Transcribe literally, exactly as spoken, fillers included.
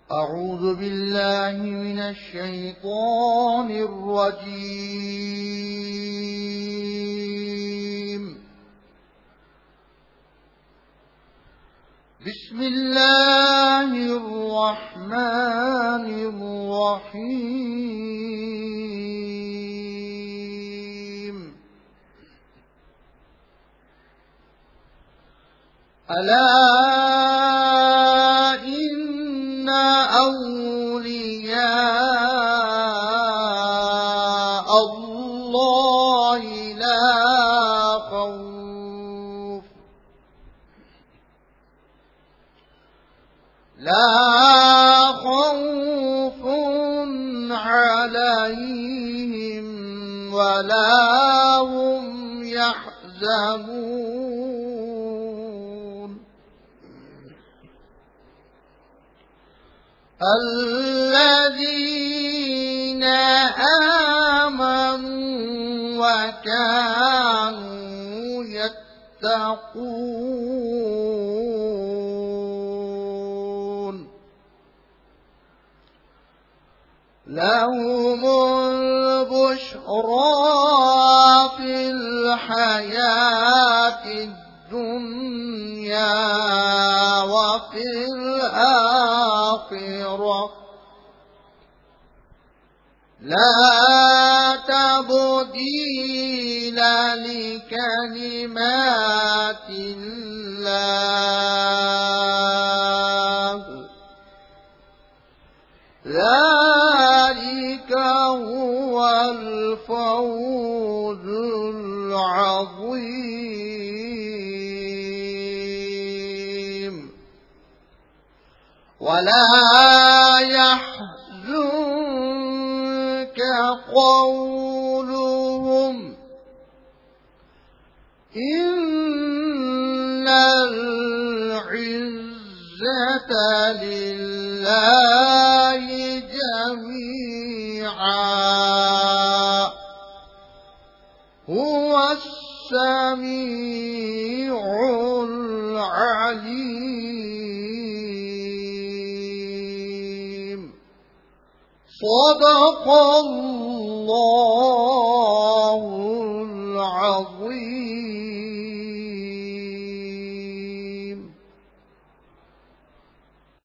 أعوذ بالله من الشيطان الرجيم. بسم الله الرحمن الرحيم. ألا إن أولياء الله لا خوف لا خوف عليهم ولا هم يحزنون. الذين آمنوا وكانوا يتقون لهم البشرى في الحياة الدنيا وفي الآخرة لا تبديل لكلمات الله ذلك هو الفوز العظيم. ولا يحزنك قولهم إن العزة لله جميعا هو السميع العليم. صدق الله